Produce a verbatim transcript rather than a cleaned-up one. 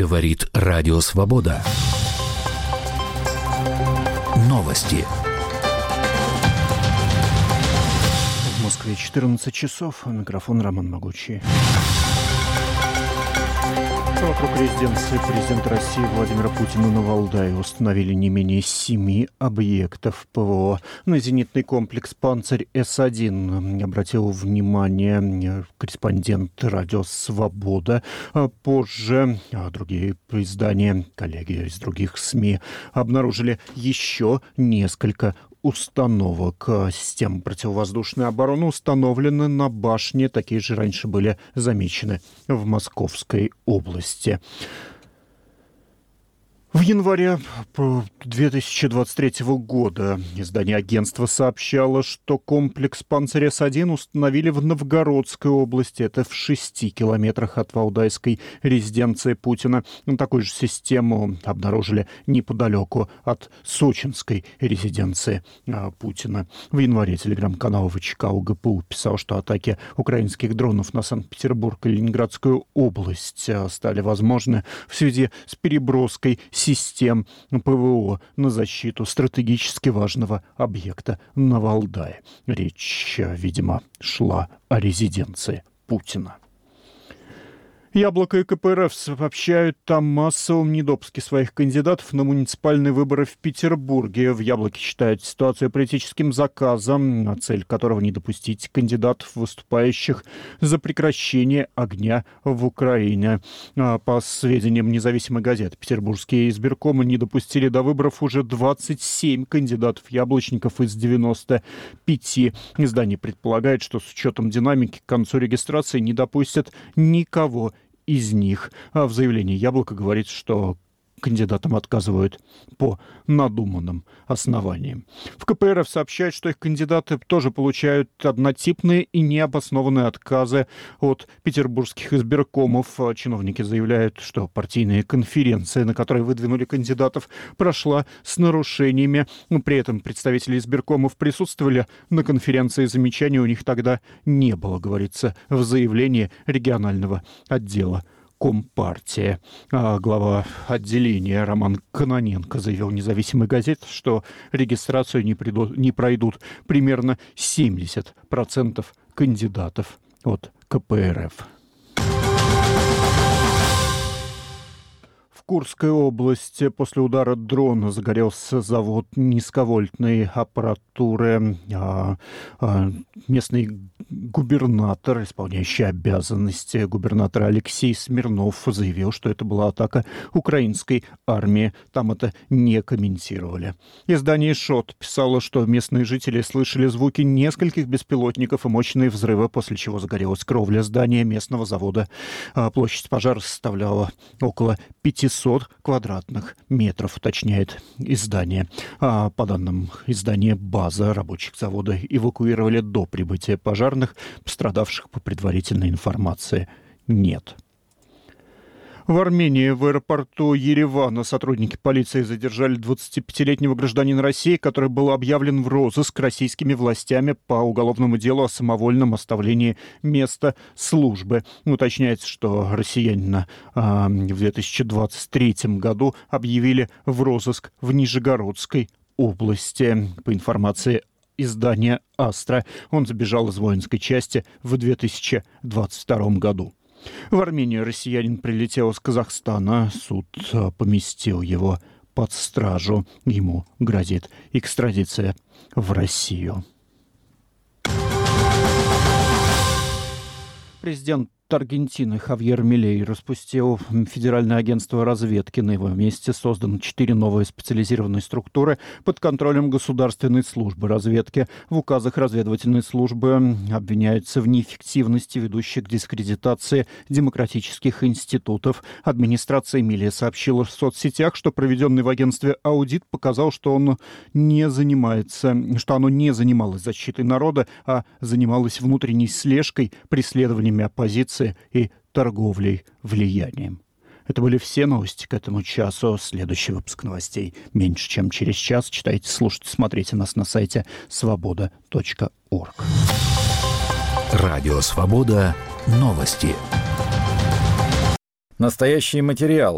Говорит Радио Свобода. Новости. В Москве четырнадцать часов. Микрофон Роман Могучий. Вокруг резиденции президента России Владимира Путина на Валдае установили не менее семи объектов ПВО. На зенитный комплекс «Панцирь-С один» обратил внимание корреспондент «Радио Свобода». Позже другие издания, коллеги из других СМИ обнаружили еще несколько установок. Системы противовоздушной обороны установлены на башне. Такие же раньше были замечены в Московской области. В январе две тысячи двадцать третьего года издание агентства сообщало, что комплекс «Панцирь-С один» установили в Новгородской области. Это в шести километрах от валдайской резиденции Путина. Такую же систему обнаружили неподалеку от сочинской резиденции Путина. В январе телеграм-канал ВЧК УГПУ писал, что атаки украинских дронов на Санкт-Петербург и Ленинградскую область стали возможны в связи с переброской систем ПВО на защиту стратегически важного объекта на Валдае. Речь, видимо, шла о резиденции Путина. «Яблоко» и ка пэ эр эф сообщают о массовом недопуске своих кандидатов на муниципальные выборы в Петербурге. В «Яблоке» считают ситуацию политическим заказом, цель которого не допустить кандидатов, выступающих за прекращение огня в Украине. По сведениям независимой газеты, петербургские избиркомы не допустили до выборов уже двадцать семь кандидатов-яблочников из девяноста пяти. Издание предполагает, что с учетом динамики к концу регистрации не допустят никого из них. А в заявлении «Яблоко» говорится, что кандидатам отказывают по надуманным основаниям. В ка пэ эр эф сообщают, что их кандидаты тоже получают однотипные и необоснованные отказы от петербургских избиркомов. Чиновники заявляют, что партийная конференция, на которой выдвинули кандидатов, прошла с нарушениями. При этом представители избиркомов присутствовали на конференции, замечаний у них тогда не было, говорится в заявлении регионального отдела Компартия. А глава отделения Роман Кононенко заявил независимой газете, что регистрацию не, приду, не пройдут примерно семьдесят процентов кандидатов от ка пэ эр эф. В Курской области после удара дрона загорелся завод низковольтной аппаратуры. А, а, местный губернатор, исполняющий обязанности губернатора Алексей Смирнов, заявил, что это была атака украинской армии. Там это не комментировали. Издание «Шот» писало, что местные жители слышали звуки нескольких беспилотников и мощные взрывы, после чего загорелась кровля здания местного завода. А площадь пожара составляла около пятисот квадратных метров, уточняет издание. А по данным издания «База», рабочих завода эвакуировали до прибытия пожарных, пострадавших по предварительной информации нет. В Армении в аэропорту Еревана сотрудники полиции задержали двадцатипятилетнего гражданина России, который был объявлен в розыск российскими властями по уголовному делу о самовольном оставлении места службы. Уточняется, что россиянина а, в две тысячи двадцать третьем году объявили в розыск в Нижегородской области. По информации издания «Астра», он сбежал из воинской части в две тысячи двадцать втором году. В Армению россиянин прилетел из Казахстана. Суд поместил его под стражу. Ему грозит экстрадиция в Россию. Президент Аргентины Хавьер Милей распустил Федеральное агентство разведки. На его месте созданы четыре новые специализированные структуры под контролем Государственной службы разведки. В указах разведывательной службы обвиняются в неэффективности, ведущей к дискредитации демократических институтов. Администрация Милея сообщила в соцсетях, что проведенный в агентстве аудит показал, что он не занимается, что оно не занималось защитой народа, а занималось внутренней слежкой, преследованиями оппозиции и торговлей влиянием. Это были все новости к этому часу. Следующий выпуск новостей меньше, чем через час. Читайте, слушайте, смотрите нас на сайте свобода точка орг. Радио «Свобода». Новости. Настоящий материал.